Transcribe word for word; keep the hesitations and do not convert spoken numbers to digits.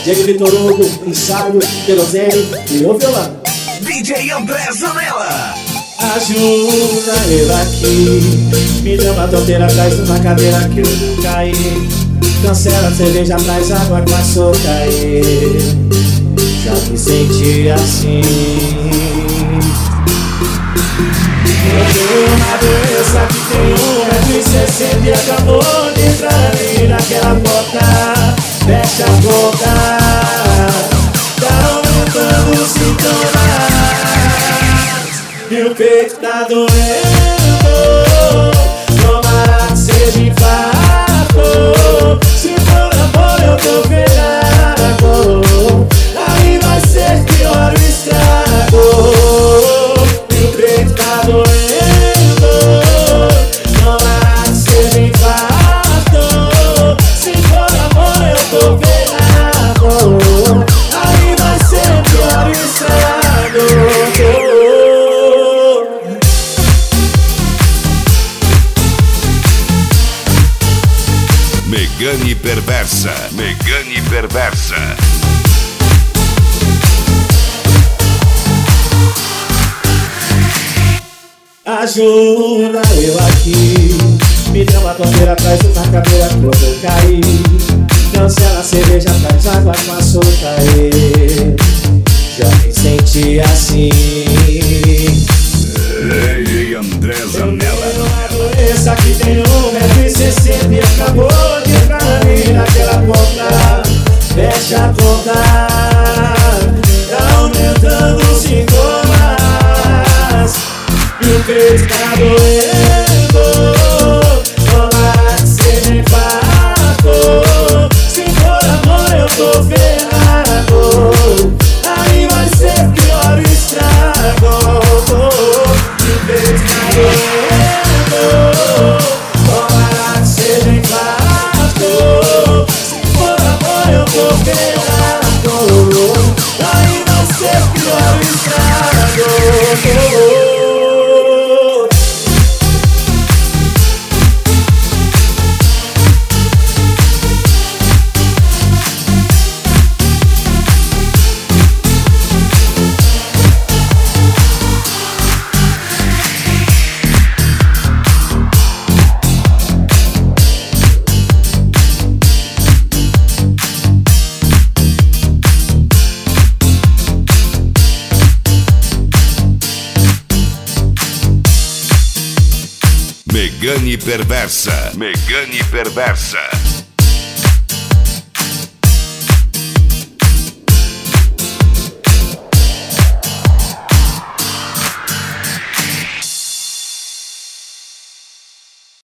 Diego Vitor Hugo, Insábio, Querosene e o violão. D J André Zanella. Ajuda eu aqui, me deu uma tonteira atrás de uma cadeira que eu não caí. Cancela a cerveja, traz água com açúcar aí. Já me senti assim. Eu tenho uma doença que tem um metro e sessenta e acabou de entrar ali naquela porta. Fecha a boca, tá aumentando os sintomas. E o peito tá doendo, tomara que seja infarto. Se for amor eu tô ferrado, aí vai ser pior o estrago. E o peito tá doendo, tomara que seja infarto. Se for amor eu tô ferrado, aí vai ser pior o estrago. Megane Perversa. Megane Perversa. Ajuda eu aqui, me deu uma tonteira atrás de uma cadeira que eu vou cair. Cancela a cerveja, traz água com açúcar aí. Já me senti assim. D J André Zanella. Doença que tem um metro e sessenta e acabou de entrar ali naquela porta. Fecha a porta, tá aumentando os sintomas. E o peito tá doendo, tomara que seja infarto. Se for amor eu tô ferrado, aí vai ser pior o estrago. E o peito tá doendo, tomara que seja infarto. Se for amor eu tô ferrado, aí vai ser pior o estrago. Megane Perversa. Megane Perversa.